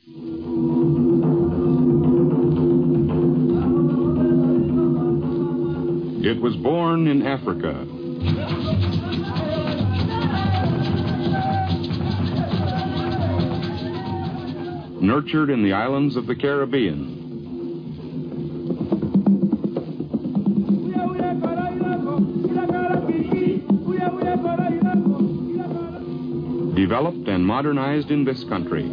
It was born in Africa. Nurtured in the islands of the Caribbean. Developed and modernized in this country.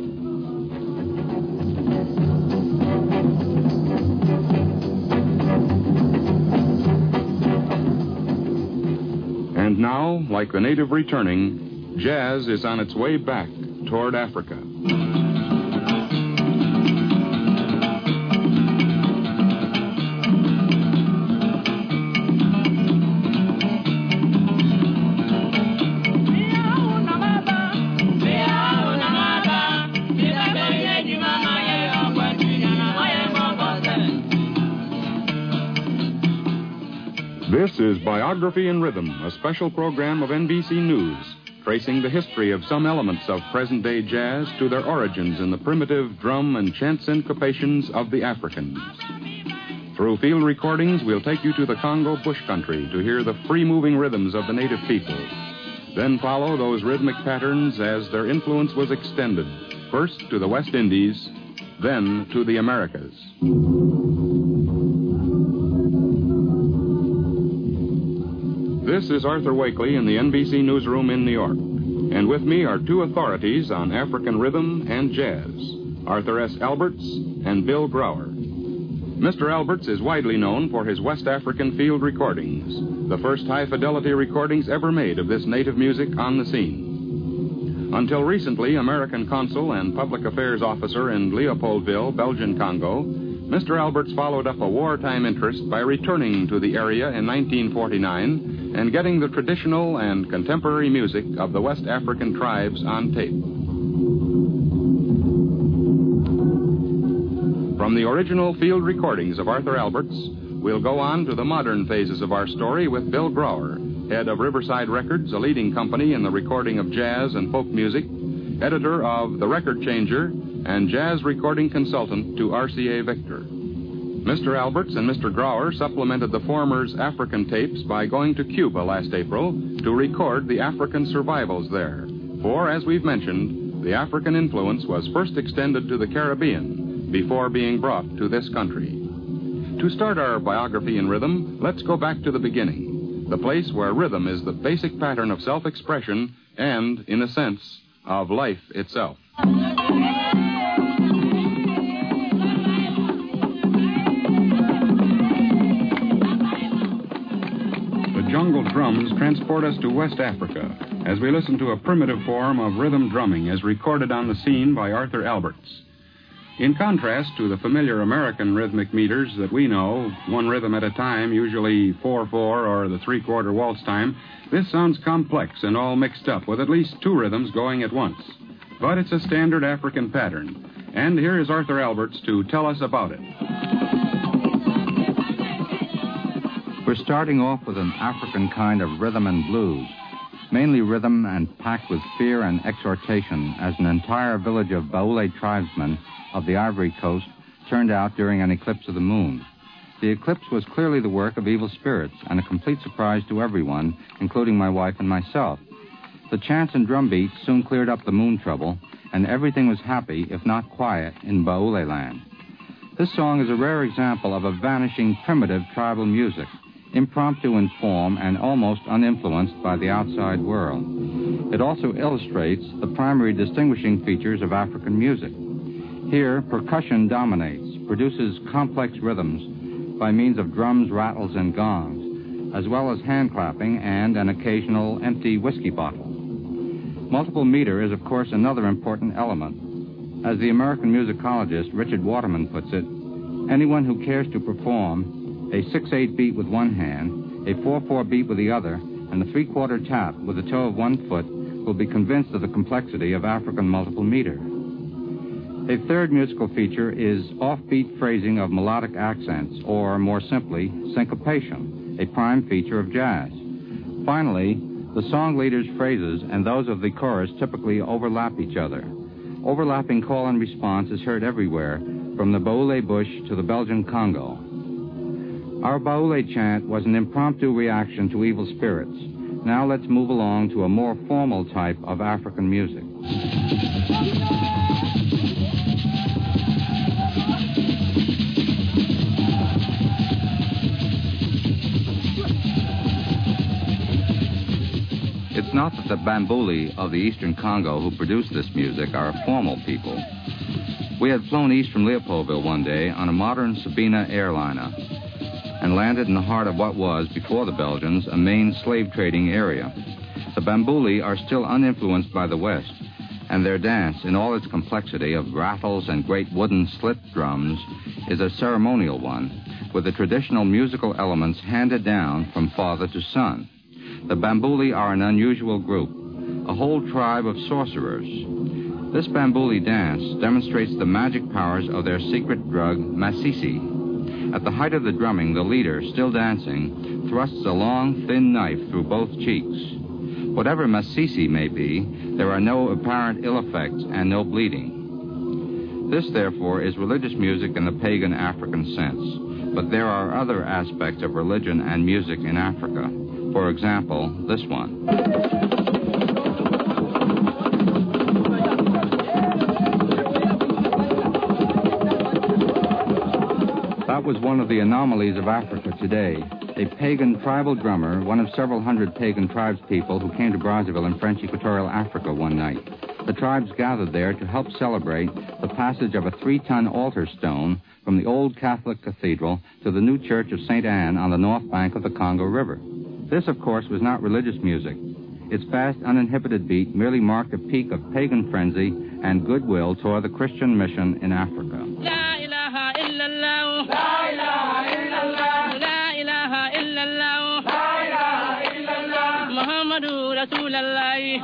And now, like the native returning, jazz is on its way back toward Africa. This is Biography in Rhythm, a special program of NBC News, tracing the history of some elements of present-day jazz to their origins in the primitive drum and chant syncopations of the Africans. Through field recordings, we'll take you to the Congo bush country to hear the free-moving rhythms of the native people. Then follow those rhythmic patterns as their influence was extended, first to the West Indies, then to the Americas. This is Arthur Wakely in the NBC newsroom in New York. And with me are two authorities on African rhythm and jazz, Arthur S. Alberts and Bill Grauer. Mr. Alberts is widely known for his West African field recordings, the first high-fidelity recordings ever made of this native music on the scene. Until recently, American consul and public affairs officer in Leopoldville, Belgian Congo, Mr. Alberts followed up a wartime interest by returning to the area in 1949 and getting the traditional and contemporary music of the West African tribes on tape. From the original field recordings of Arthur Alberts, we'll go on to the modern phases of our story with Bill Grauer, head of Riverside Records, a leading company in the recording of jazz and folk music, editor of The Record Changer, and jazz recording consultant to RCA Victor. Mr. Alberts and Mr. Grauer supplemented the former's African tapes by going to Cuba last April to record the African survivals there. For, as we've mentioned, the African influence was first extended to the Caribbean before being brought to this country. To start our biography in rhythm, let's go back to the beginning, the place where rhythm is the basic pattern of self-expression and, in a sense, of life itself. Jungle drums transport us to West Africa as we listen to a primitive form of rhythm drumming as recorded on the scene by Arthur Alberts. In contrast to the familiar American rhythmic meters that we know, one rhythm at a time, usually 4/4 or the 3/4 waltz time, this sounds complex and all mixed up with at least two rhythms going at once. But it's a standard African pattern, and here is Arthur Alberts to tell us about it. We're starting off with an African kind of rhythm and blues, mainly rhythm and packed with fear and exhortation, as an entire village of Baoulé tribesmen of the Ivory Coast turned out during an eclipse of the moon. The eclipse was clearly the work of evil spirits and a complete surprise to everyone, including my wife and myself. The chants and drum beats soon cleared up the moon trouble, and everything was happy, if not quiet, in Baoulé land. This song is a rare example of a vanishing primitive tribal music, impromptu in form and almost uninfluenced by the outside world. It also illustrates the primary distinguishing features of African music. Here, percussion dominates, produces complex rhythms by means of drums, rattles, and gongs, as well as hand clapping and an occasional empty whiskey bottle. Multiple meter is, of course, another important element. As the American musicologist Richard Waterman puts it, anyone who cares to perform a 6/8 beat with one hand, a 4/4 beat with the other, and a 3/4 tap with the toe of one foot will be convinced of the complexity of African multiple meter. A third musical feature is offbeat phrasing of melodic accents, or more simply, syncopation, a prime feature of jazz. Finally, the song leader's phrases and those of the chorus typically overlap each other, Overlapping call and response is heard everywhere, from the Baoulé bush to the Belgian Congo. Our Baoulé chant was an impromptu reaction to evil spirits. Now let's move along to a more formal type of African music. It's not that the Bambuli of the eastern Congo who produce this music are a formal people. We had flown east from Leopoldville one day on a modern Sabina airliner and landed in the heart of what was, before the Belgians, a main slave trading area. The Bambuli are still uninfluenced by the West, and their dance, in all its complexity of rattles and great wooden slit drums, is a ceremonial one, with the traditional musical elements handed down from father to son. The Bambuli are an unusual group, a whole tribe of sorcerers. This Bambuli dance demonstrates the magic powers of their secret drug, Masisi. At the height of the drumming, the leader, still dancing, thrusts a long, thin knife through both cheeks. Whatever Masisi may be, there are no apparent ill effects and no bleeding. This, therefore, is religious music in the pagan African sense. But there are other aspects of religion and music in Africa. For example, this one. That was one of the anomalies of Africa today. A pagan tribal drummer, one of several hundred pagan tribespeople who came to Brazzaville in French Equatorial Africa one night. The tribes gathered there to help celebrate the passage of a 3-ton altar stone from the old Catholic cathedral to the new church of St. Anne on the north bank of the Congo River. This, of course, was not religious music. Its fast, uninhibited beat merely marked a peak of pagan frenzy and goodwill toward the Christian mission in Africa. La ilaha illallah. La ilaha illallah. La ilaha illallah. La ilaha illallah. Muhammadu Rasulallah.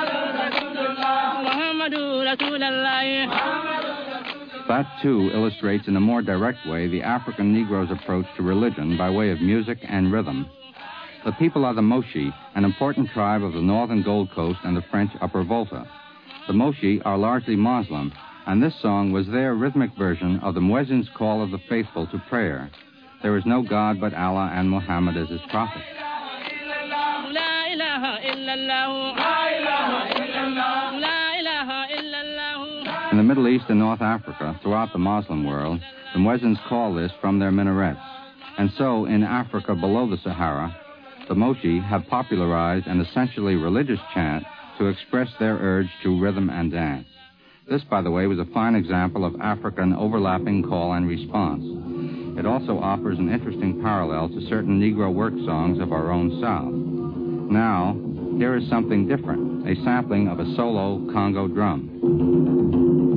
Muhammadu Rasulallah. That, too, illustrates in a more direct way the African Negro's approach to religion by way of music and rhythm. The people are the Moshi, an important tribe of the northern Gold Coast and the French Upper Volta. The Moshi are largely Muslim, and this song was their rhythmic version of the Muezzin's call of the faithful to prayer. There is no God but Allah, and Muhammad is his prophet. La ilaha illallah. La ilaha illallah. La ilaha illallah. In the Middle East and North Africa, throughout the Muslim world, the Muezzins call this from their minarets. And so, in Africa below the Sahara, the Moshi have popularized an essentially religious chant to express their urge to rhythm and dance. This, by the way, was a fine example of African overlapping call and response. It also offers an interesting parallel to certain Negro work songs of our own South. Now, here is something different, a sampling of a solo Congo drum.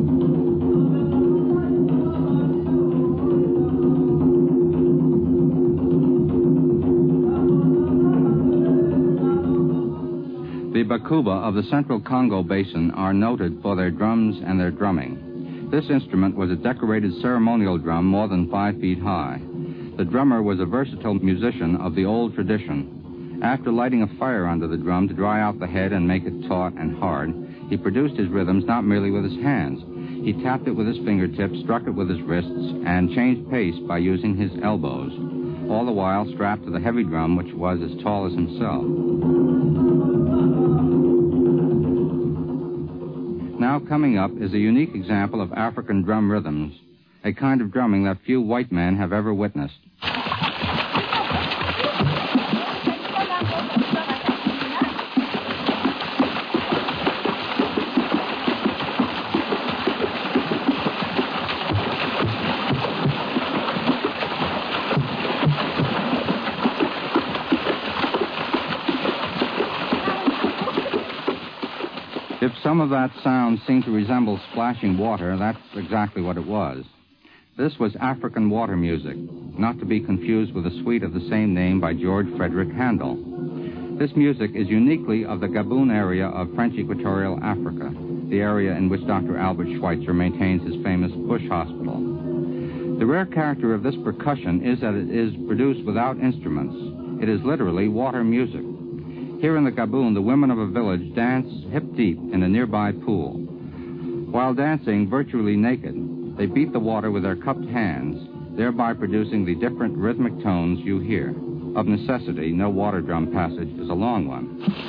The Bakuba of the central Congo basin are noted for their drums and their drumming. This instrument was a decorated ceremonial drum more than 5 feet high. The drummer was a versatile musician of the old tradition. After lighting a fire under the drum to dry out the head and make it taut and hard, he produced his rhythms not merely with his hands. He tapped it with his fingertips, struck it with his wrists, and changed pace by using his elbows, all the while strapped to the heavy drum, which was as tall as himself. Now coming up is a unique example of African drum rhythms, a kind of drumming that few white men have ever witnessed. If some of that sound seemed to resemble splashing water, that's exactly what it was. This was African water music, not to be confused with a suite of the same name by George Frederick Handel. This music is uniquely of the Gaboon area of French Equatorial Africa, the area in which Dr. Albert Schweitzer maintains his famous Bush Hospital. The rare character of this percussion is that it is produced without instruments. It is literally water music. Here in the Gaboon, the women of a village dance hip-deep in a nearby pool. While dancing virtually naked, they beat the water with their cupped hands, thereby producing the different rhythmic tones you hear. Of necessity, no water drum passage is a long one.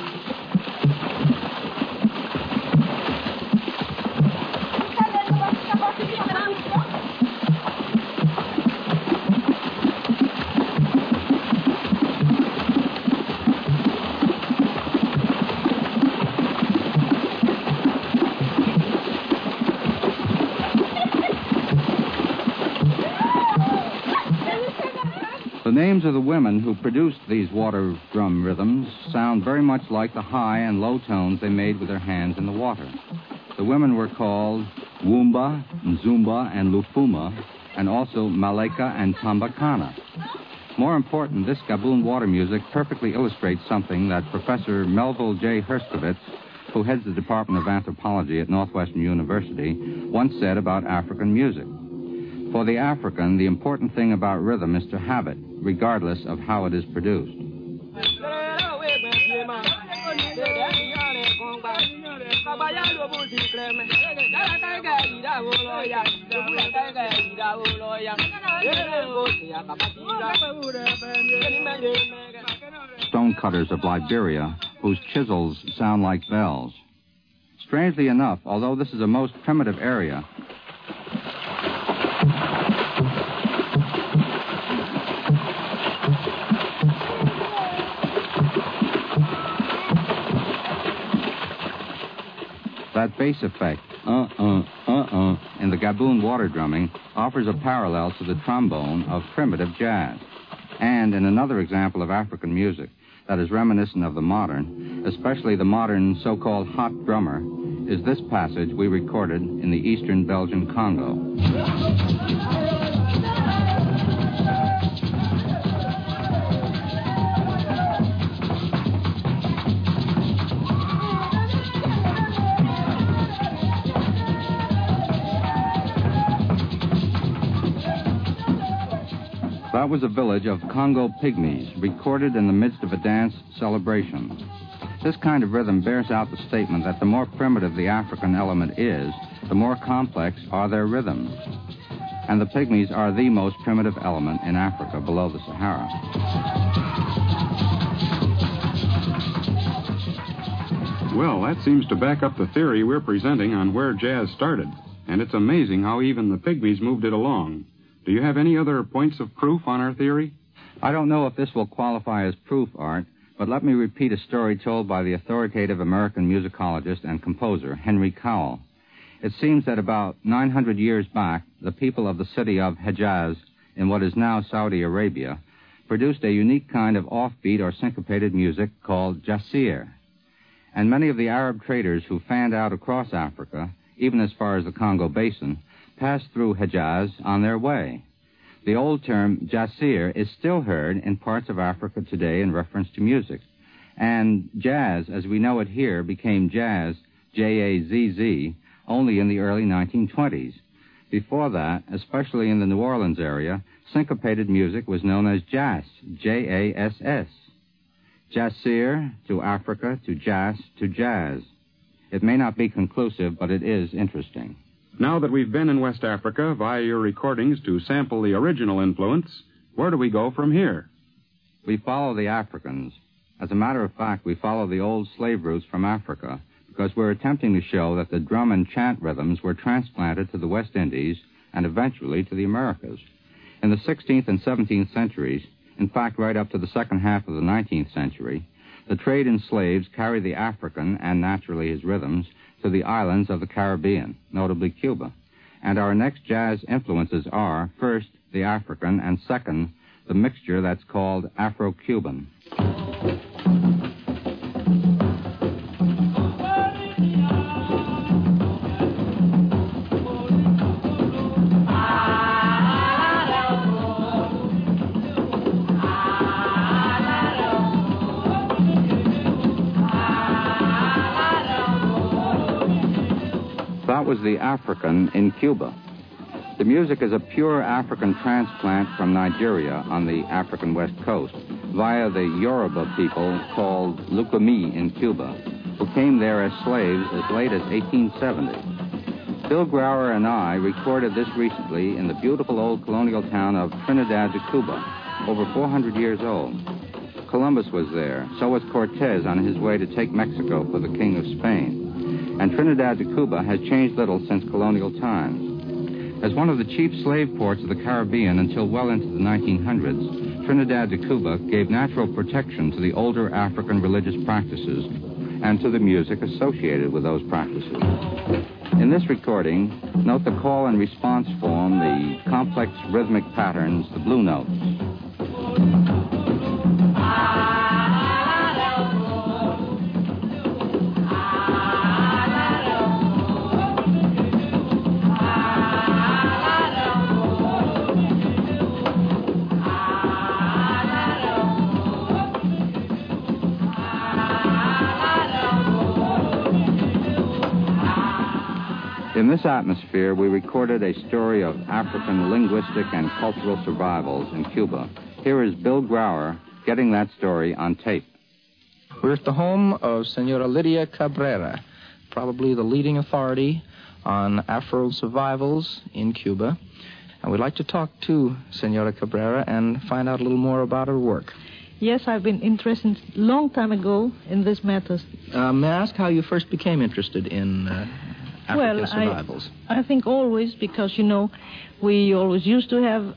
The names of the women who produced these water drum rhythms sound very much like the high and low tones they made with their hands in the water. The women were called Woomba, Nzumba, and Lufuma, and also Maleka and Tambakana. More important, this Gaboon water music perfectly illustrates something that Professor Melville J. Herskovitz, who heads the Department of Anthropology at Northwestern University, once said about African music. For the African, the important thing about rhythm is to have it, regardless of how it is produced. Stonecutters of Liberia, whose chisels sound like bells. Strangely enough, although this is a most primitive area, that bass effect, in the Gaboon water drumming offers a parallel to the trombone of primitive jazz. And in another example of African music that is reminiscent of the modern, especially the modern so-called hot drummer, is this passage we recorded in the eastern Belgian Congo. That was a village of Congo pygmies, recorded in the midst of a dance celebration. This kind of rhythm bears out the statement that the more primitive the African element is, the more complex are their rhythms. And the pygmies are the most primitive element in Africa below the Sahara. Well, that seems to back up the theory we're presenting on where jazz started. And it's amazing how even the pygmies moved it along. Do you have any other points of proof on our theory? I don't know if this will qualify as proof, Art, but let me repeat a story told by the authoritative American musicologist and composer, Henry Cowell. It seems that about 900 years back, the people of the city of Hejaz, in what is now Saudi Arabia, produced a unique kind of offbeat or syncopated music called jassir. And many of the Arab traders who fanned out across Africa, even as far as the Congo Basin, passed through Hejaz on their way. The old term jassir is still heard in parts of Africa today in reference to music. And jazz, as we know it here, became jazz, J-A-Z-Z, only in the early 1920s. Before that, especially in the New Orleans area, syncopated music was known as jazz, J-A-S-S. Jassir to Africa to jazz to jazz. It may not be conclusive, but it is interesting. Now that we've been in West Africa via your recordings to sample the original influence, where do we go from here? We follow the Africans. As a matter of fact, we follow the old slave routes from Africa because we're attempting to show that the drum and chant rhythms were transplanted to the West Indies and eventually to the Americas. In the 16th and 17th centuries, in fact right up to the second half of the 19th century, the trade in slaves carried the African, and naturally his rhythms, to the islands of the Caribbean, notably Cuba. And our next jazz influences are, first, the African, and second, the mixture that's called Afro-Cuban. That was the African in Cuba. The music is a pure African transplant from Nigeria on the African west coast via the Yoruba people called Lukumi in Cuba, who came there as slaves as late as 1870. Bill Grauer and I recorded this recently in the beautiful old colonial town of Trinidad de Cuba, over 400 years old. Columbus was there, so was Cortez on his way to take Mexico for the King of Spain. And Trinidad de Cuba has changed little since colonial times. As one of the chief slave ports of the Caribbean until well into the 1900s, Trinidad de Cuba gave natural protection to the older African religious practices and to the music associated with those practices. In this recording, note the call and response form, the complex rhythmic patterns, the blue notes. In this atmosphere, we recorded a story of African linguistic and cultural survivals in Cuba. Here is Bill Grauer getting that story on tape. We're at the home of Senora Lydia Cabrera, probably the leading authority on Afro survivals in Cuba. And we'd like to talk to Senora Cabrera and find out a little more about her work. Yes, I've been interested long time ago in this matter. May I ask how you first became interested in African survivals? I think always, because, we always used to have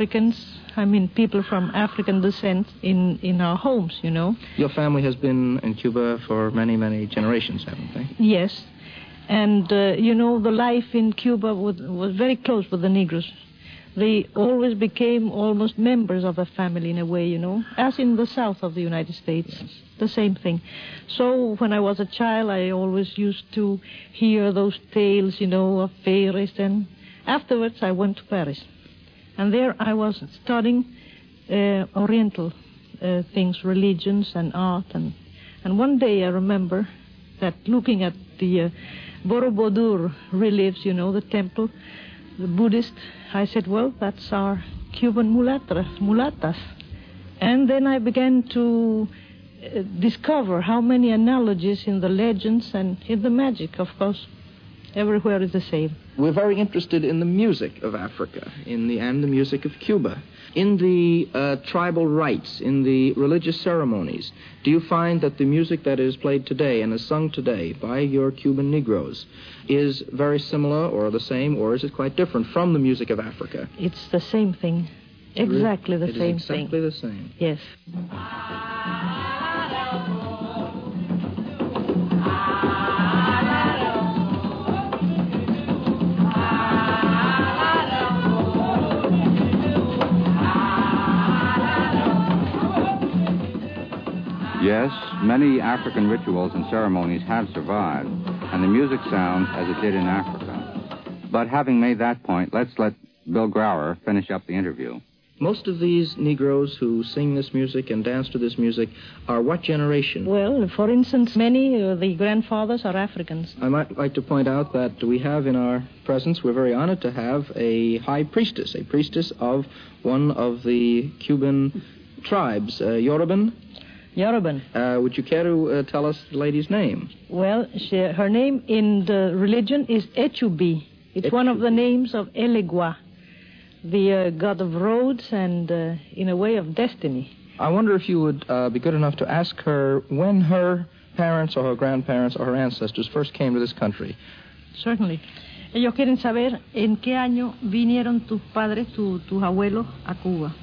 people from African descent in our homes, Your family has been in Cuba for many, many generations, haven't they? Yes. And, the life in Cuba was very close with the Negroes. They always became almost members of a family in a way, as in the south of the United States. Yes. The same thing. So when I was a child, I always used to hear those tales, of fairies. And afterwards, I went to Paris. And there I was studying Oriental things, religions and art. And one day I remember that looking at the Borobudur reliefs, the temple, the Buddhist, I said, well, that's our Cuban mulatas. And then I began to discover how many analogies in the legends and in the magic, of course. Everywhere is the same. We're very interested in the music of Africa, and the music of Cuba. In the tribal rites, in the religious ceremonies, do you find that the music that is played today and is sung today by your Cuban Negroes is very similar or the same, or is it quite different from the music of Africa? It's the same thing. Exactly the same thing. Exactly the same. Yes. Yes, many African rituals and ceremonies have survived, and the music sounds as it did in Africa. But having made that point, let's let Bill Grauer finish up the interview. Most of these Negroes who sing this music and dance to this music are what generation? Well, for instance, many of the grandfathers are Africans. I might like to point out that we have in our presence, we're very honored to have a high priestess, a priestess of one of the Cuban tribes, Yoruban. Yoruban. Would you care to tell us the lady's name? Well, her name in the religion is Echubi. It's one of the names of Elegua, the god of roads and, in a way, of destiny. I wonder if you would be good enough to ask her when her parents or her grandparents or her ancestors first came to this country. Certainly. Ellos quieren saber en qué año vinieron tus padres, tus abuelos, a Cuba.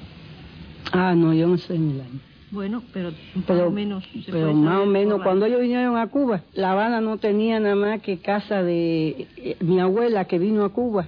No, yo no sé el año. Bueno, pero más o menos... Pero más o menos, cuando ellos vinieron a Cuba, La Habana no tenía nada más que casa de mi abuela que vino a Cuba.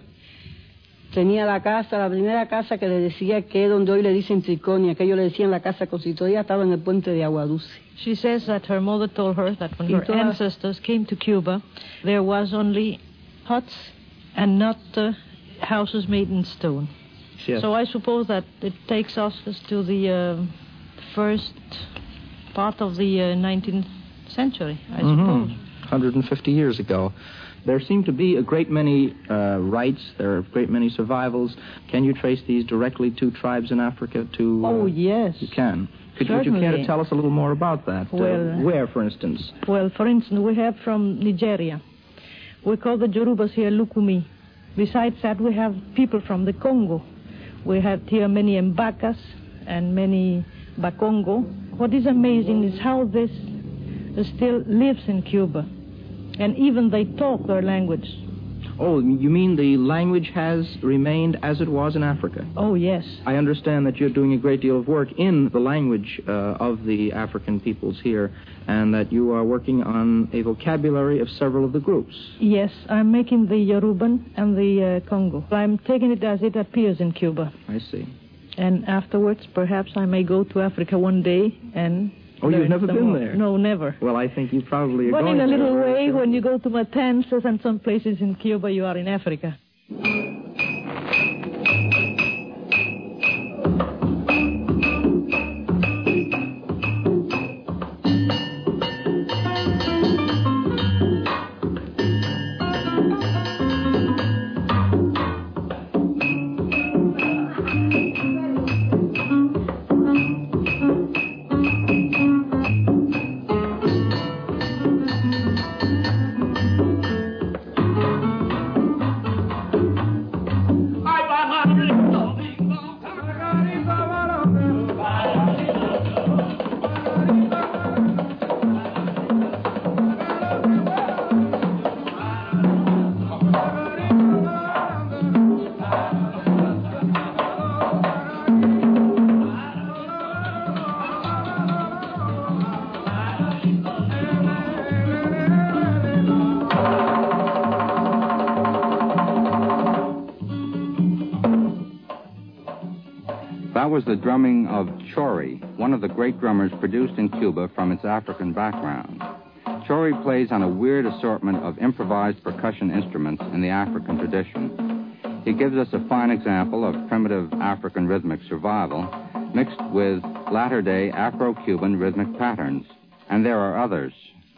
Tenía la primera casa que le decía que es donde hoy le dicen Triconia, que ellos le decían la casa Constituida, estaba en el puente de Agua Dulce. She says that her mother told her that when her ancestors came to Cuba, there was only huts and not houses made in stone. Yes. So I suppose that it takes us to the first part of the 19th century, I suppose. 150 years ago. There seem to be a great many rites, there are a great many survivals. Can you trace these directly to tribes in Africa? Oh, yes. You can. Would you care to tell us a little more about that? Well, where, for instance? Well, for instance, we have from Nigeria. We call the Yorubas here Lukumi. Besides that, we have people from the Congo. We have here many Mbacas and many Bakongo. What is amazing is how this still lives in Cuba. And even they talk their language. Oh, you mean the language has remained as it was in Africa? Oh, yes. I understand that you're doing a great deal of work in the language of the African peoples here, and that you are working on a vocabulary of several of the groups. Yes, I'm making the Yoruban and the Congo. I'm taking it as it appears in Cuba. I see. And afterwards, perhaps I may go to Africa one day and... Oh, you've never been there? No, never. Well, I think you probably are but going in a little there, way, right? when you go to Matanzas and some places in Cuba, you are in Africa. That was the drumming of Chori, one of the great drummers produced in Cuba from its African background. Chori plays on a weird assortment of improvised percussion instruments in the African tradition. He gives us a fine example of primitive African rhythmic survival mixed with latter-day Afro-Cuban rhythmic patterns. And there are others.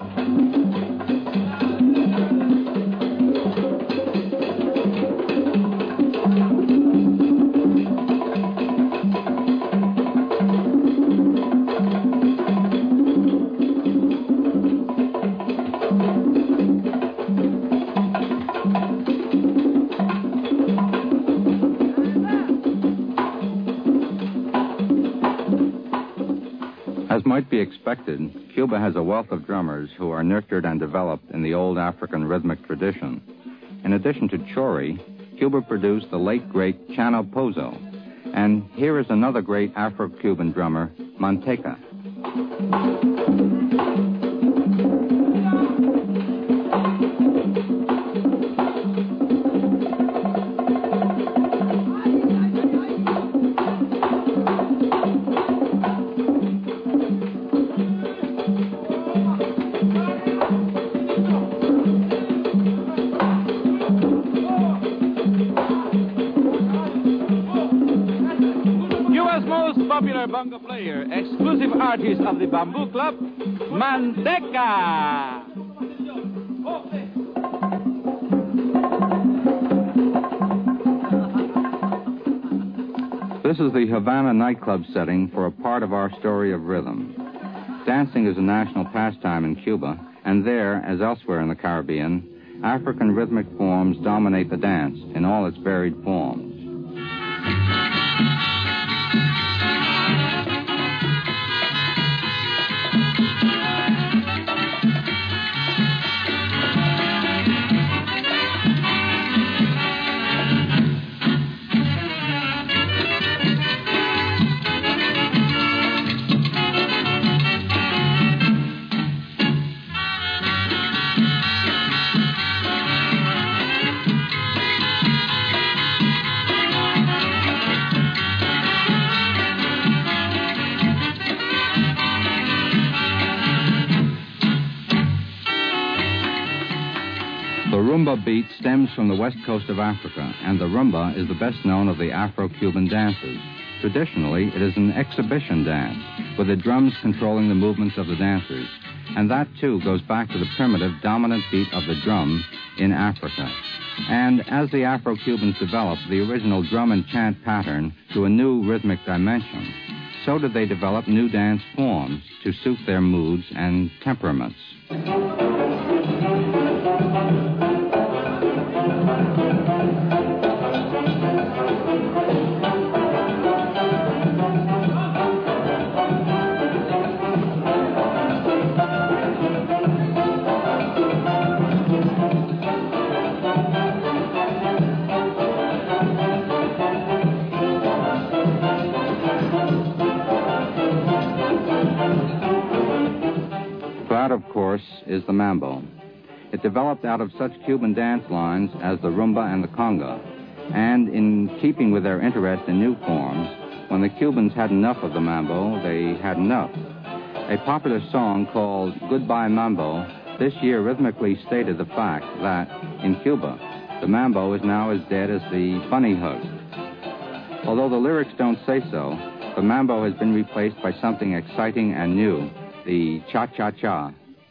As might be expected, Cuba has a wealth of drummers who are nurtured and developed in the old African rhythmic tradition. In addition to Chori, Cuba produced the late, great Chano Pozo. And here is another great Afro-Cuban drummer, Manteca. Popular bongo player, exclusive artist of the Bamboo Club, Manteca. This is the Havana nightclub setting for a part of our story of rhythm. Dancing is a national pastime in Cuba, and there, as elsewhere in the Caribbean, African rhythmic forms dominate the dance in all its varied forms. The rumba beat stems from the west coast of Africa, and the rumba is the best known of the Afro-Cuban dances. Traditionally, it is an exhibition dance, with the drums controlling the movements of the dancers. And that, too, goes back to the primitive dominant beat of the drum in Africa. And as the Afro-Cubans developed the original drum and chant pattern to a new rhythmic dimension, so did they develop new dance forms to suit their moods and temperaments. course, is the mambo. It developed out of such Cuban dance lines as the rumba and the conga. And in keeping with their interest in new forms, when the Cubans had enough of the mambo, they had enough. A popular song called Goodbye Mambo this year rhythmically stated the fact that, in Cuba, the mambo is now as dead as the bunny hug. Although the lyrics don't say so, the mambo has been replaced by something exciting and new, the cha-cha-cha.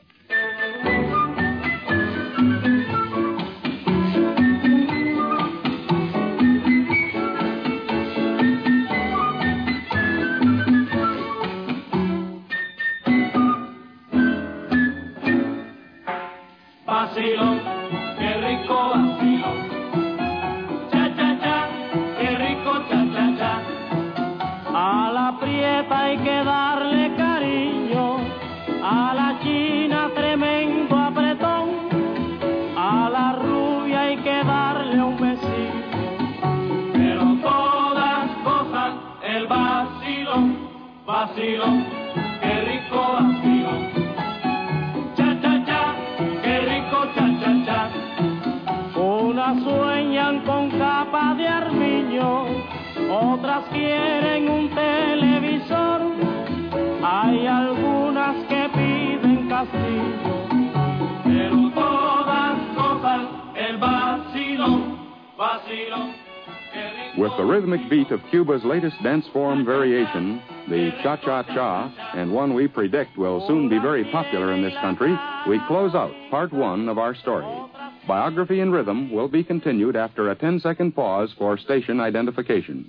Vacilón, qué rico vacilón. Cha, cha, cha, qué rico cha, cha, cha. A la prieta hay que darle cariño, a la china tremendo apretón, a la rubia hay que darle un besito, pero todas cosas el vacilón, vacilón, qué rico vacilón. Unas sueñan con capa de armiño, otras quieren un televisor, hay algunas que piden castillo, pero todas cosas el vacilón, vacilón. With the rhythmic beat of Cuba's latest dance form variation, the cha-cha-cha, and one we predict will soon be very popular in this country, we close out part one of our story. Biography in Rhythm will be continued after a 10-second pause for station identification.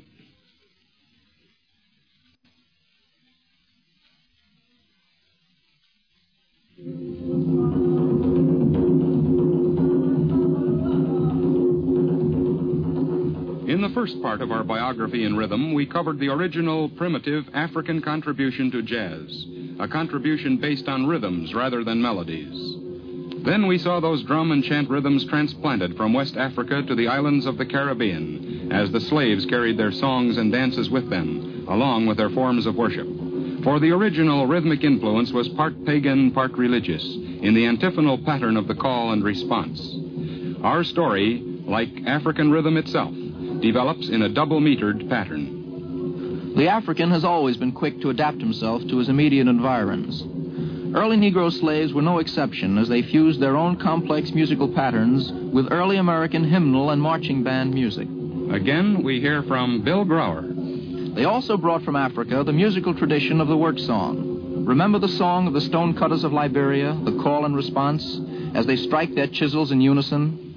In the first part of our Biography in Rhythm, we covered the original, primitive African contribution to jazz, a contribution based on rhythms rather than melodies. Then we saw those drum and chant rhythms transplanted from West Africa to the islands of the Caribbean, as the slaves carried their songs and dances with them, along with their forms of worship. For the original rhythmic influence was part pagan, part religious, in the antiphonal pattern of the call and response. Our story, like African rhythm itself, develops in a double-metered pattern. The African has always been quick to adapt himself to his immediate environs. Early Negro slaves were no exception as they fused their own complex musical patterns with early American hymnal and marching band music. Again, we hear from Bill Grower. They also brought from Africa the musical tradition of the work song. Remember the song of the stonecutters of Liberia, the call and response, as they strike their chisels in unison?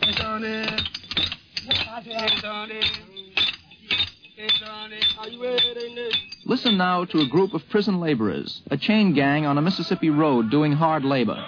Listen now to a group of prison laborers, a chain gang on a Mississippi road doing hard labor.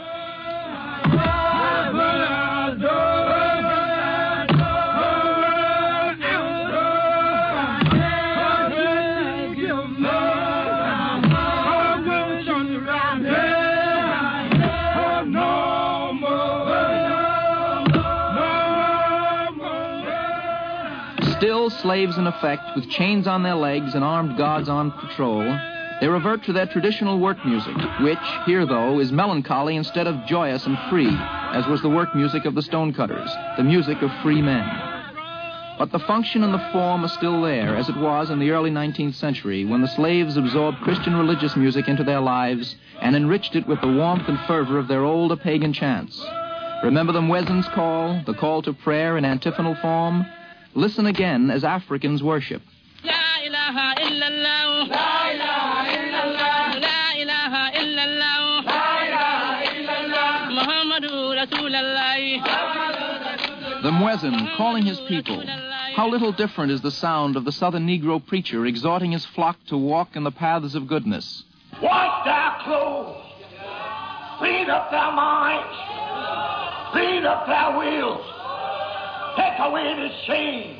Still slaves in effect, with chains on their legs and armed guards on patrol, they revert to their traditional work music, which, here though, is melancholy instead of joyous and free, as was the work music of the stonecutters, the music of free men. But the function and the form are still there, as it was in the early 19th century, when the slaves absorbed Christian religious music into their lives and enriched it with the warmth and fervor of their older pagan chants. Remember the Muezzin's call, the call to prayer in antiphonal form? Listen again as Africans worship. La ilaha illallah. La ilaha illallah. La ilaha illallah. La ilaha illallah. Muhammadu Rasulallah. The Muezzin calling his people. How little different is the sound of the southern Negro preacher exhorting his flock to walk in the paths of goodness. Wash thy clothes. Clean up thy minds. Clean up thy wills. Take away the shame.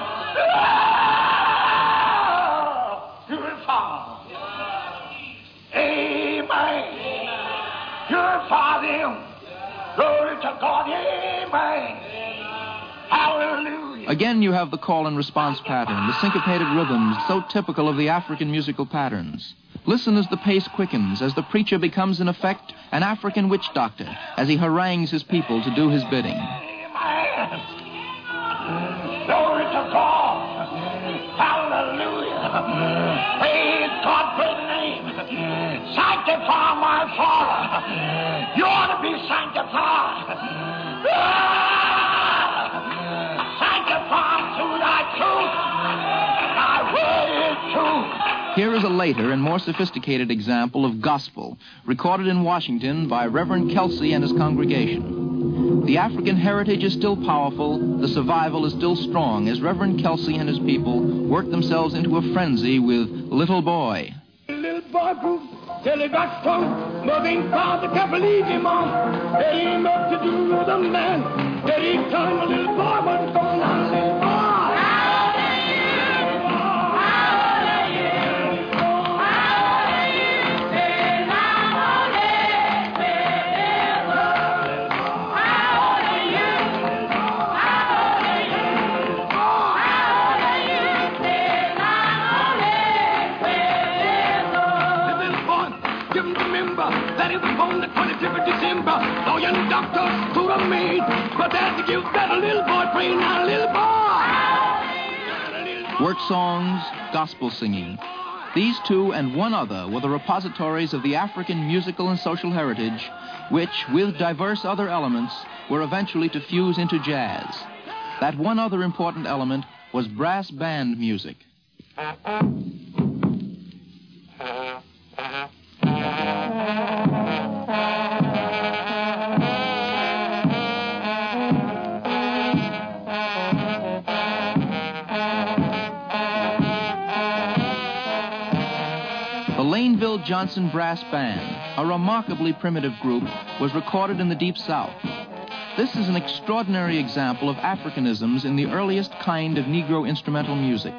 Purify. Amen. Purify them. Glory to God. Amen. Hallelujah. Again, you have the call and response pattern, the syncopated rhythms so typical of the African musical patterns. Listen as the pace quickens, as the preacher becomes, in effect, an African witch doctor, as he harangues his people to do his bidding. Amen. Glory to God. Hallelujah. Praise God, great name. Sanctify my Father. You ought to be sanctified. Sanctify through thy truth. Thy word is truth. Here is a later and more sophisticated example of gospel, recorded in Washington by Reverend Kelsey and his congregation. The African heritage is still powerful, the survival is still strong, as Reverend Kelsey and his people work themselves into a frenzy with Little Boy. Little boy grew till he got strong. Mother and father can't believe him on. They him up to do the man. That he turned the little boy was gone on, little boy. That he was born the 25th of December. Lawyer and doctor to the maid. But that's to give that a little boy praying now, little boy. Work songs, gospel singing. These two and one other were the repositories of the African musical and social heritage, which, with diverse other elements, were eventually to fuse into jazz. That one other important element was brass band music. The Laineville Johnson Brass Band, a remarkably primitive group, was recorded in the Deep South. This is an extraordinary example of Africanisms in the earliest kind of Negro instrumental music.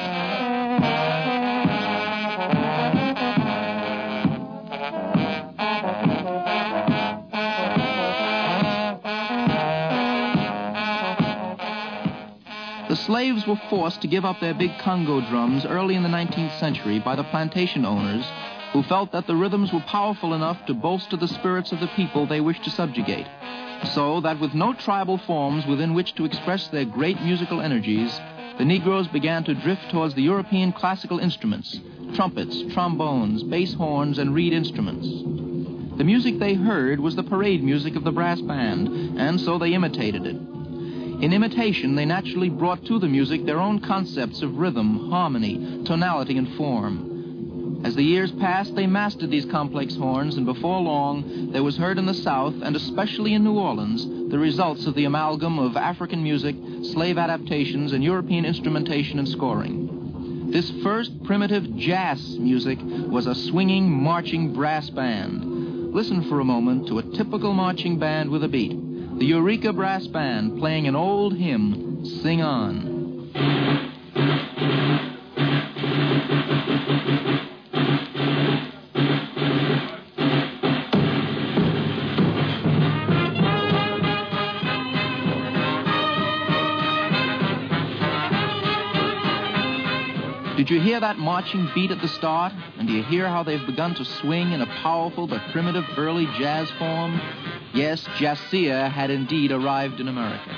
The slaves were forced to give up their big Congo drums early in the 19th century by the plantation owners, who felt that the rhythms were powerful enough to bolster the spirits of the people they wished to subjugate. So that with no tribal forms within which to express their great musical energies, the Negroes began to drift towards the European classical instruments, trumpets, trombones, bass horns, and reed instruments. The music they heard was the parade music of the brass band, and so they imitated it. In imitation, they naturally brought to the music their own concepts of rhythm, harmony, tonality, and form. As the years passed, they mastered these complex horns, and before long, there was heard in the South, and especially in New Orleans, the results of the amalgam of African music, slave adaptations, and European instrumentation and scoring. This first primitive jazz music was a swinging, marching brass band. Listen for a moment to a typical marching band with a beat. The Eureka Brass Band playing an old hymn, Sing On. Did you hear that marching beat at the start? And do you hear how they've begun to swing in a powerful but primitive early jazz form? Yes, jazzia had indeed arrived in America.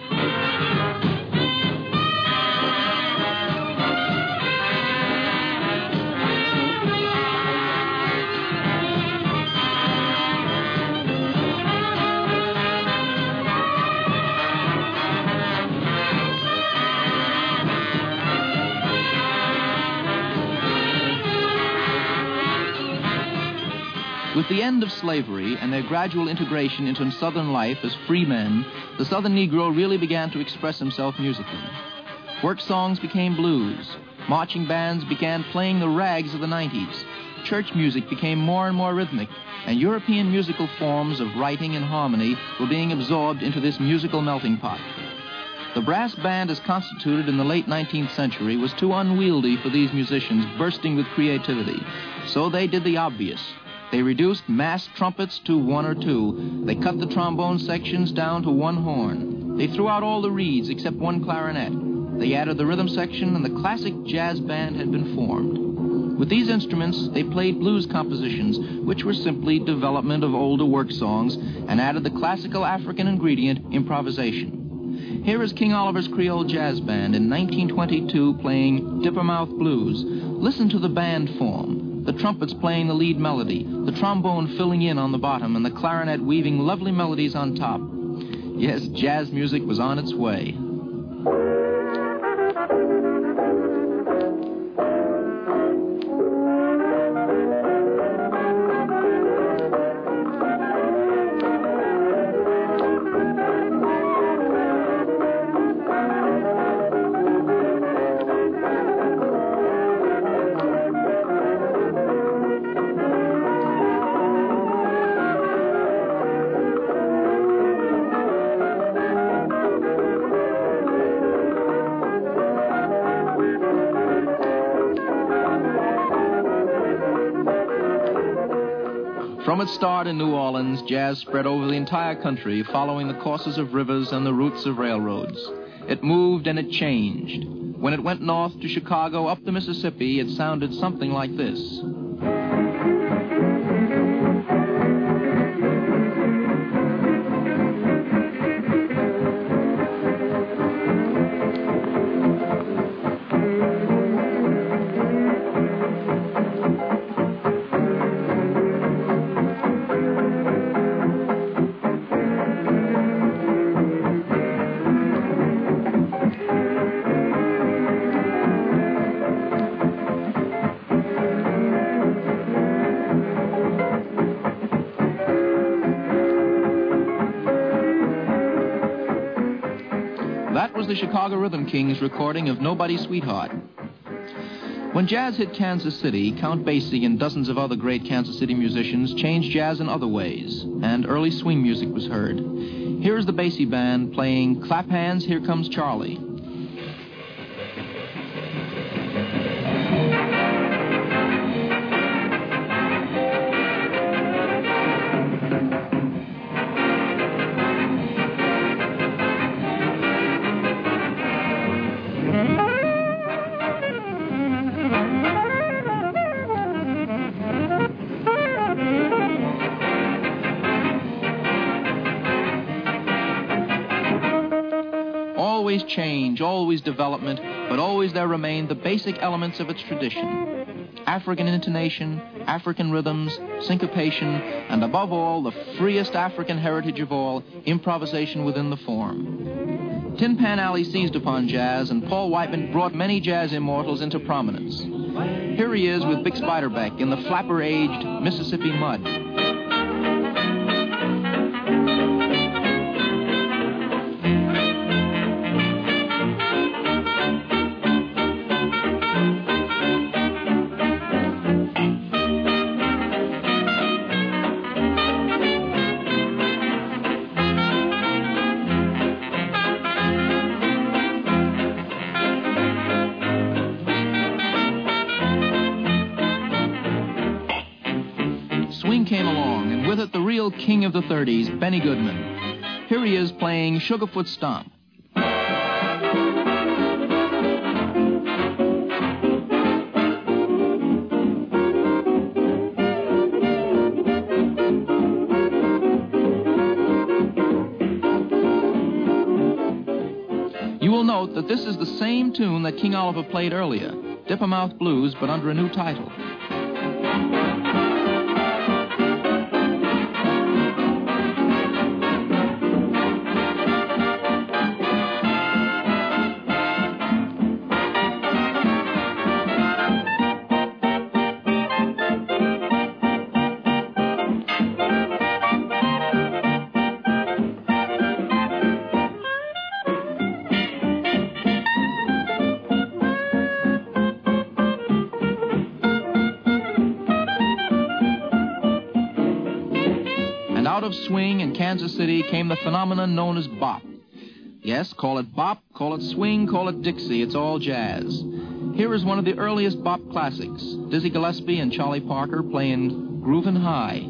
With the end of slavery and their gradual integration into Southern life as free men, the Southern Negro really began to express himself musically. Work songs became blues. Marching bands began playing the rags of the 90s. Church music became more and more rhythmic, and European musical forms of writing and harmony were being absorbed into this musical melting pot. The brass band as constituted in the late 19th century was too unwieldy for these musicians bursting with creativity, so they did the obvious. They reduced massed trumpets to one or two. They cut the trombone sections down to one horn. They threw out all the reeds except one clarinet. They added the rhythm section, and the classic jazz band had been formed. With these instruments, they played blues compositions, which were simply development of older work songs, and added the classical African ingredient, improvisation. Here is King Oliver's Creole Jazz Band in 1922 playing Dippermouth Blues. Listen to the band form. The trumpets playing the lead melody, the trombone filling in on the bottom, and the clarinet weaving lovely melodies on top. Yes, jazz music was on its way. From its start in New Orleans, jazz spread over the entire country, following the courses of rivers and the routes of railroads. It moved and it changed. When it went north to Chicago, up the Mississippi, it sounded something like this. That was the Chicago Rhythm Kings recording of Nobody's Sweetheart. When jazz hit Kansas City, Count Basie and dozens of other great Kansas City musicians changed jazz in other ways, and early swing music was heard. Here is the Basie Band playing Clap Hands, Here Comes Charlie. Always change, always development, but always there remain the basic elements of its tradition. African intonation, African rhythms, syncopation, and above all, the freest African heritage of all, improvisation within the form. Tin Pan Alley seized upon jazz, and Paul Whiteman brought many jazz immortals into prominence. Here he is with Bix Beiderbecke in the flapper-aged Mississippi Mud. Swing came along, and with it the real king of the 30s, Benny Goodman. Here he is playing Sugarfoot Stomp. You will note that this is the same tune that King Oliver played earlier, Dippermouth Blues, but under a new title. Out of swing in Kansas City came the phenomenon known as bop. Yes, call it bop, call it swing, call it Dixie, it's all jazz. Here is one of the earliest bop classics, Dizzy Gillespie and Charlie Parker playing Groovin' High.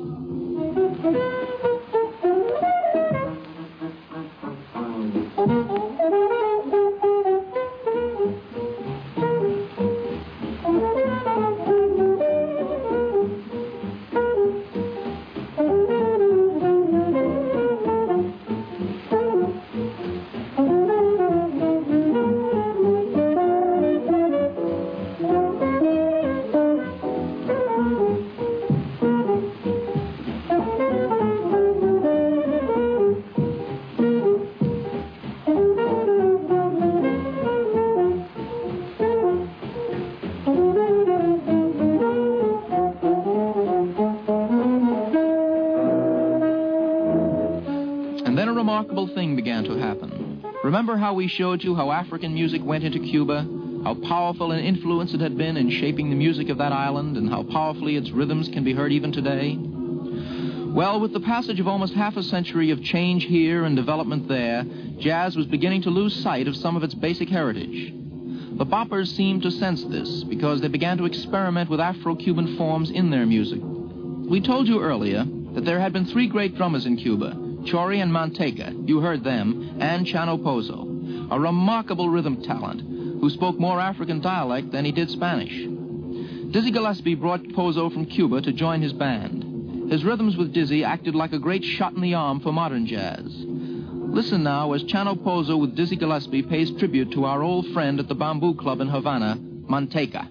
remarkable thing began to happen. Remember how we showed you how African music went into Cuba, how powerful an influence it had been in shaping the music of that island, and how powerfully its rhythms can be heard even today? Well, with the passage of almost half a century of change here and development there, jazz was beginning to lose sight of some of its basic heritage. The boppers seemed to sense this because they began to experiment with Afro-Cuban forms in their music. We told you earlier that there had been three great drummers in Cuba, Chori and Manteca, you heard them, and Chano Pozo, a remarkable rhythm talent who spoke more African dialect than he did Spanish. Dizzy Gillespie brought Pozo from Cuba to join his band. His rhythms with Dizzy acted like a great shot in the arm for modern jazz. Listen now as Chano Pozo with Dizzy Gillespie pays tribute to our old friend at the Bamboo Club in Havana, Manteca.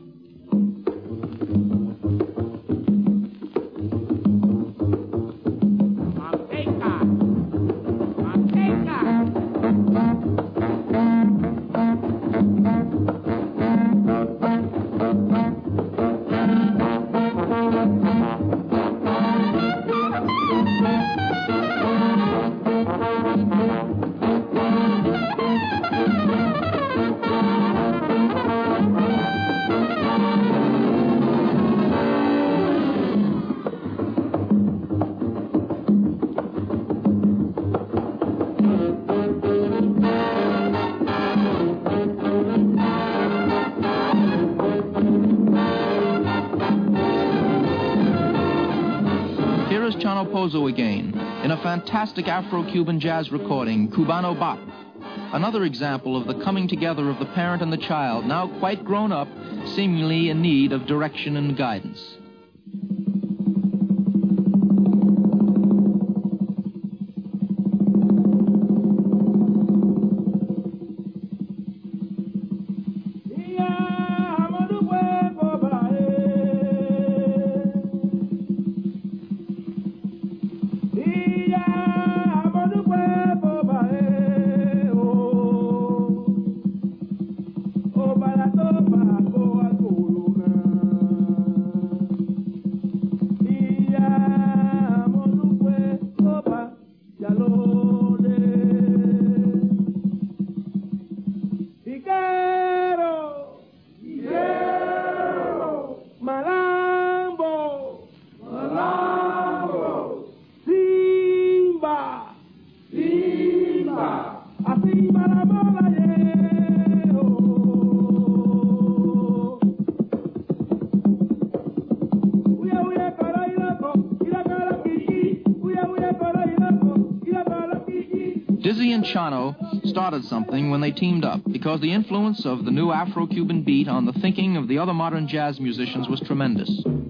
Pozo again, in a fantastic Afro-Cuban jazz recording, Cubano Bop. Another example of the coming together of the parent and the child, now quite grown up, seemingly in need of direction and guidance. Dizzy and Chano started something when they teamed up because the influence of the new Afro-Cuban beat on the thinking of the other modern jazz musicians was tremendous.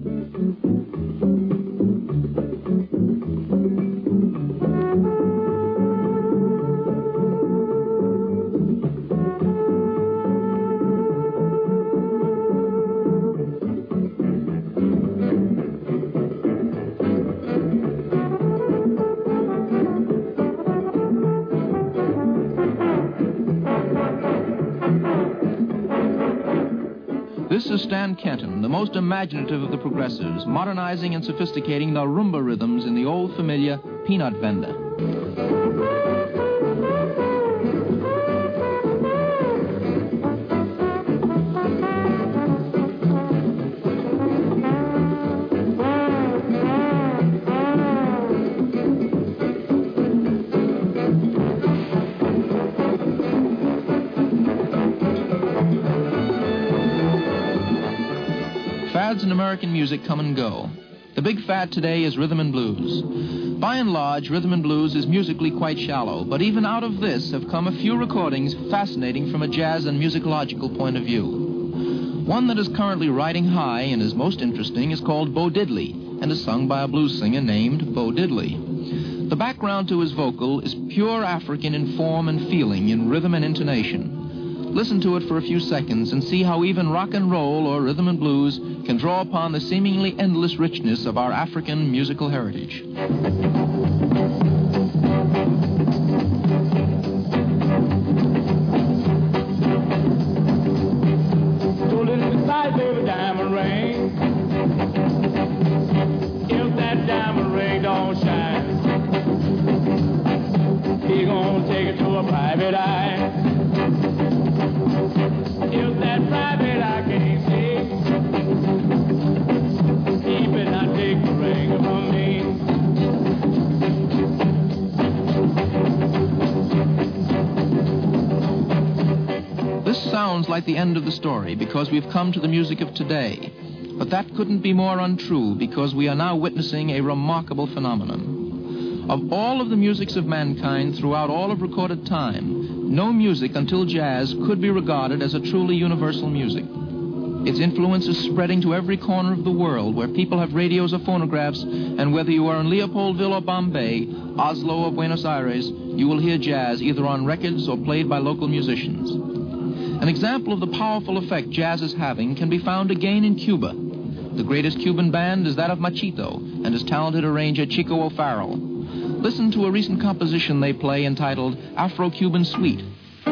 This is Stan Kenton, the most imaginative of the progressives, modernizing and sophisticating the rumba rhythms in the old familiar Peanut Venda. Fads in American music come and go. The big fad today is rhythm and blues. By and large, rhythm and blues is musically quite shallow, but even out of this have come a few recordings fascinating from a jazz and musicological point of view. One that is currently riding high and is most interesting is called Bo Diddley and is sung by a blues singer named Bo Diddley. The background to his vocal is pure African in form and feeling, in rhythm and intonation. Listen to it for a few seconds and see how even rock and roll or rhythm and blues can draw upon the seemingly endless richness of our African musical heritage. If that diamond ring don't shine, he This sounds like the end of the story because we've come to the music of today. But that couldn't be more untrue because we are now witnessing a remarkable phenomenon. Of all of the musics of mankind throughout all of recorded time, no music until jazz could be regarded as a truly universal music. Its influence is spreading to every corner of the world where people have radios or phonographs, and whether you are in Leopoldville or Bombay, Oslo or Buenos Aires, you will hear jazz either on records or played by local musicians. An example of the powerful effect jazz is having can be found again in Cuba. The greatest Cuban band is that of Machito and his talented arranger Chico O'Farrell. Listen to a recent composition they play entitled Afro-Cuban Suite.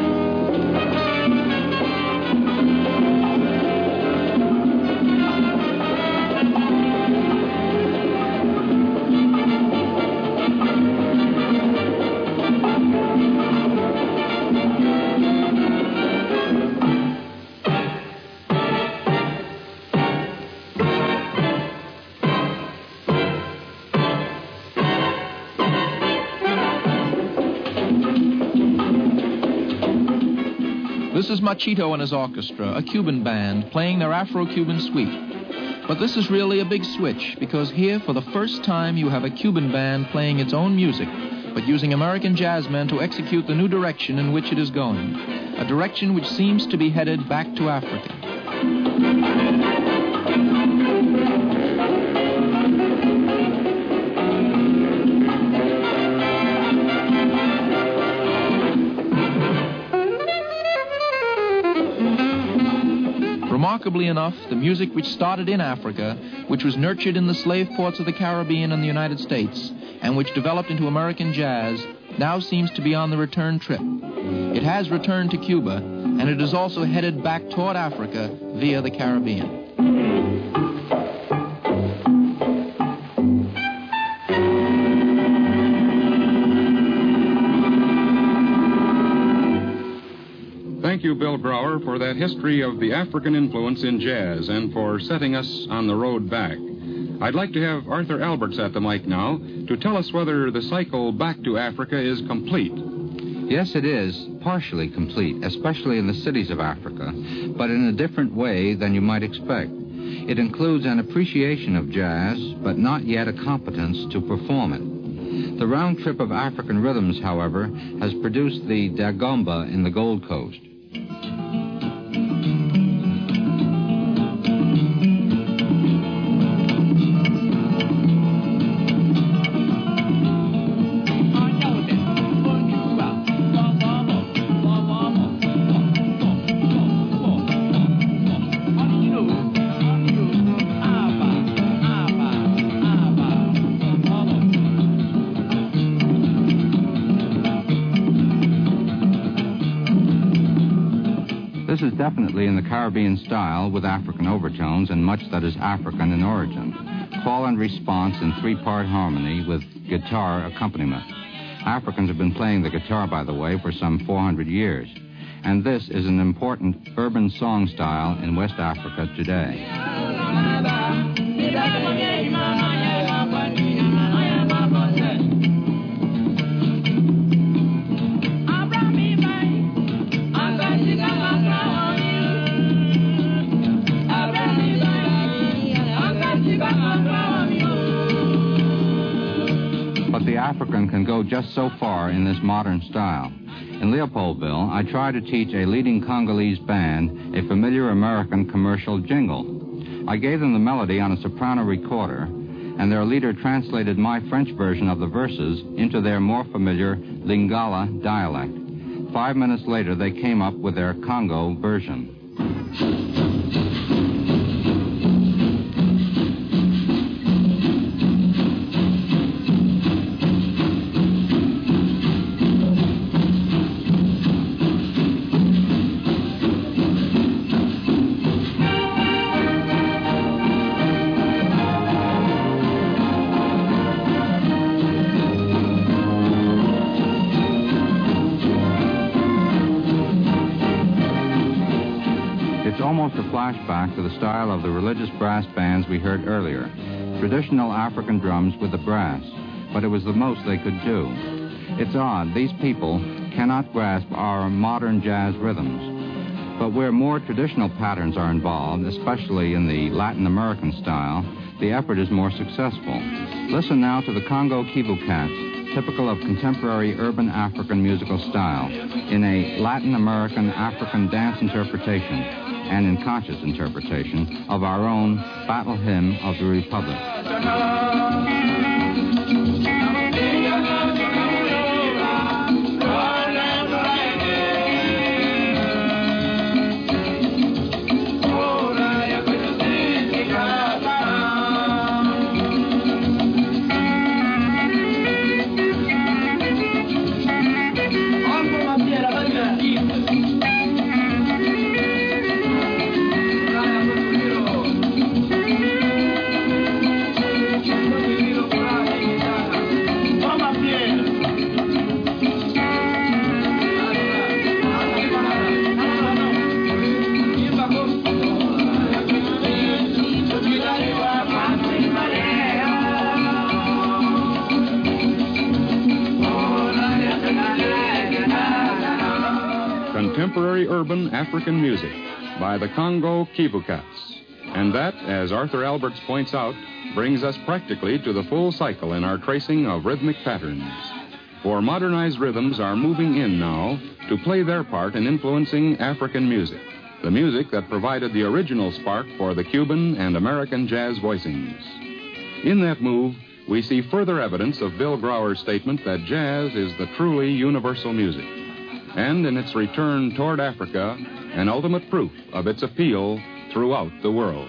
This is Machito and his orchestra, a Cuban band, playing their Afro-Cuban Suite. But this is really a big switch, because here, for the first time, you have a Cuban band playing its own music, but using American jazzmen to execute the new direction in which it is going, a direction which seems to be headed back to Africa. Remarkably enough, the music which started in Africa, which was nurtured in the slave ports of the Caribbean and the United States, and which developed into American jazz, now seems to be on the return trip. It has returned to Cuba, and it is also headed back toward Africa via the Caribbean. Thank you, Bill Brower, for that history of the African influence in jazz and for setting us on the road back. I'd like to have Arthur Alberts at the mic now to tell us whether the cycle back to Africa is complete. Yes, it is partially complete, especially in the cities of Africa, but in a different way than you might expect. It includes an appreciation of jazz, but not yet a competence to perform it. The round trip of African rhythms, however, has produced the dagomba in the Gold Coast. This is definitely in the Caribbean style with African overtones and much that is African in origin. Call and response in three-part harmony with guitar accompaniment. Africans have been playing the guitar, by the way, for some 400 years. And this is an important urban song style in West Africa today. But the African can go just so far in this modern style. In Leopoldville, I tried to teach a leading Congolese band a familiar American commercial jingle. I gave them the melody on a soprano recorder, and their leader translated my French version of the verses into their more familiar Lingala dialect. 5 minutes later, they came up with their Congo version. Almost a flashback to the style of the religious brass bands we heard earlier. Traditional African drums with the brass, but it was the most they could do. It's odd, these people cannot grasp our modern jazz rhythms. But where more traditional patterns are involved, especially in the Latin American style, the effort is more successful. Listen now to the Congo Kivu Cats, typical of contemporary urban African musical style, in a Latin American African dance interpretation and in conscious interpretation of our own Battle Hymn of the Republic. Contemporary urban African music by the Congo Kivu Cats. And that, as Arthur Alberts points out, brings us practically to the full cycle in our tracing of rhythmic patterns. For modernized rhythms are moving in now to play their part in influencing African music, the music that provided the original spark for the Cuban and American jazz voicings. In that move, we see further evidence of Bill Grauer's statement that jazz is the truly universal music, and in its return toward Africa, an ultimate proof of its appeal throughout the world.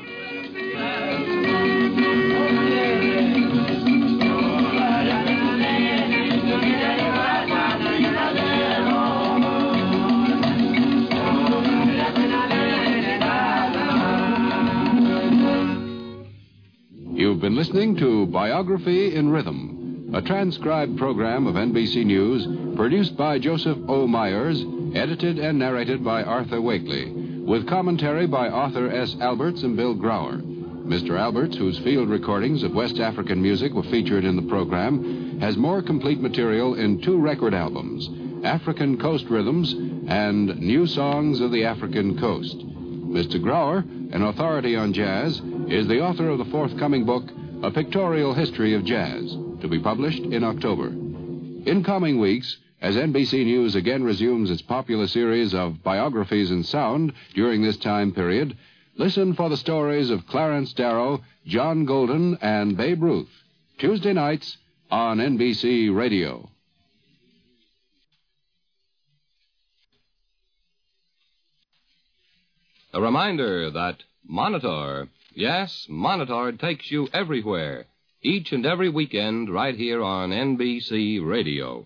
You've been listening to Biography in Rhythm, a transcribed program of NBC News produced by Joseph O. Myers, edited and narrated by Arthur Wakely, with commentary by Arthur S. Alberts and Bill Grauer. Mr. Alberts, whose field recordings of West African music were featured in the program, has more complete material in 2 record albums, African Coast Rhythms and New Songs of the African Coast. Mr. Grauer, an authority on jazz, is the author of the forthcoming book, A Pictorial History of Jazz, to be published in October. In coming weeks, as NBC News again resumes its popular series of biographies in sound during this time period, listen for the stories of Clarence Darrow, John Golden, and Babe Ruth, Tuesday nights on NBC Radio. A reminder that Monitor, yes, Monitor takes you everywhere, each and every weekend right here on NBC Radio.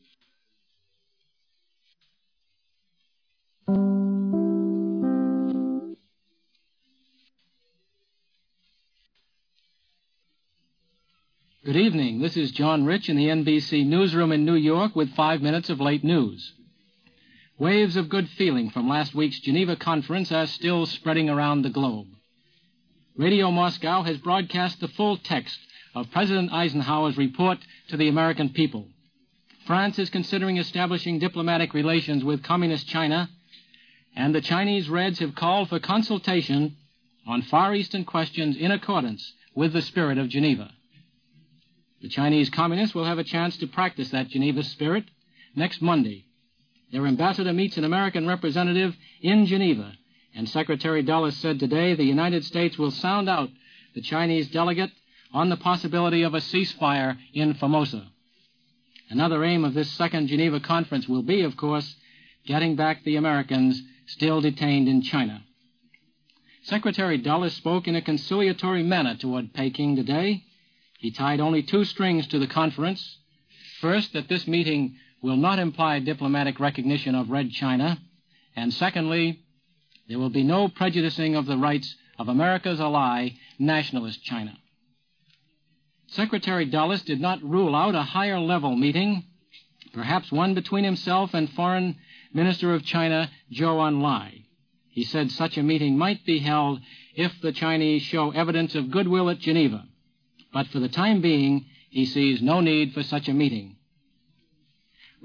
Good evening. This is John Rich in the NBC newsroom in New York with 5 minutes of late news. Waves of good feeling from last week's Geneva conference are still spreading around the globe. Radio Moscow has broadcast the full text of President Eisenhower's report to the American people. France is considering establishing diplomatic relations with Communist China, and the Chinese Reds have called for consultation on Far Eastern questions in accordance with the spirit of Geneva. The Chinese Communists will have a chance to practice that Geneva spirit next Monday. Their ambassador meets an American representative in Geneva, and Secretary Dulles said today the United States will sound out the Chinese delegate on the possibility of a ceasefire in Formosa. Another aim of this second Geneva conference will be, of course, getting back the Americans still detained in China. Secretary Dulles spoke in a conciliatory manner toward Peking today. He tied only 2 strings to the conference. First, that this meeting will not imply diplomatic recognition of Red China, and secondly, there will be no prejudicing of the rights of America's ally, nationalist China. Secretary Dulles did not rule out a higher-level meeting, perhaps one between himself and Foreign Minister of China, Zhou Enlai. He said such a meeting might be held if the Chinese show evidence of goodwill at Geneva. But for the time being, he sees no need for such a meeting.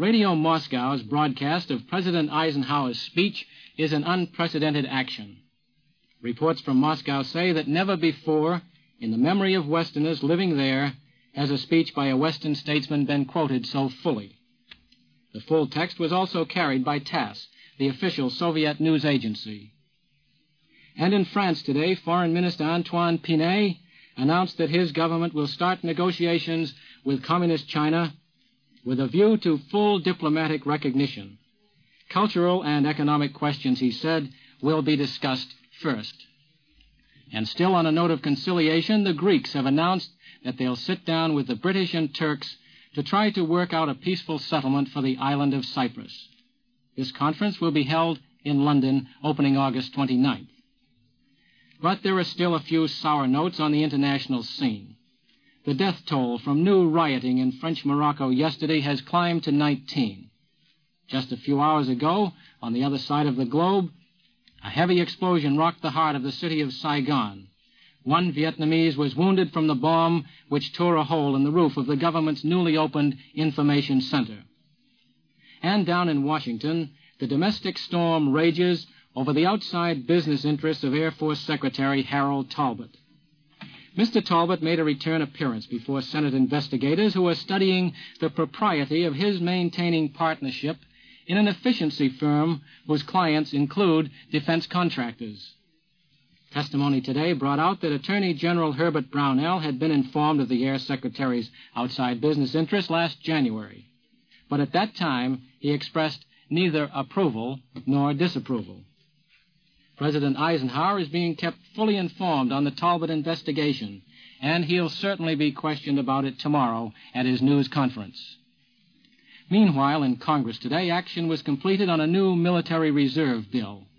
Radio Moscow's broadcast of President Eisenhower's speech is an unprecedented action. Reports from Moscow say that never before, in the memory of Westerners living there, has a speech by a Western statesman been quoted so fully. The full text was also carried by TASS, the official Soviet news agency. And in France today, Foreign Minister Antoine Pinay announced that his government will start negotiations with Communist China with a view to full diplomatic recognition. Cultural and economic questions, he said, will be discussed first. And still on a note of conciliation, the Greeks have announced that they'll sit down with the British and Turks to try to work out a peaceful settlement for the island of Cyprus. This conference will be held in London, opening August 29th. But there are still a few sour notes on the international scene. The death toll from new rioting in French Morocco yesterday has climbed to 19. Just a few hours ago, on the other side of the globe, a heavy explosion rocked the heart of the city of Saigon. One Vietnamese was wounded from the bomb which tore a hole in the roof of the government's newly opened information center. And down in Washington, the domestic storm rages over the outside business interests of Air Force Secretary Harold Talbot. Mr. Talbot made a return appearance before Senate investigators who are studying the propriety of his maintaining partnership in an efficiency firm whose clients include defense contractors. Testimony today brought out that Attorney General Herbert Brownell had been informed of the Air Secretary's outside business interests last January. But at that time, he expressed neither approval nor disapproval. President Eisenhower is being kept fully informed on the Talbot investigation, and he'll certainly be questioned about it tomorrow at his news conference. Meanwhile, in Congress today, action was completed on a new military reserve bill.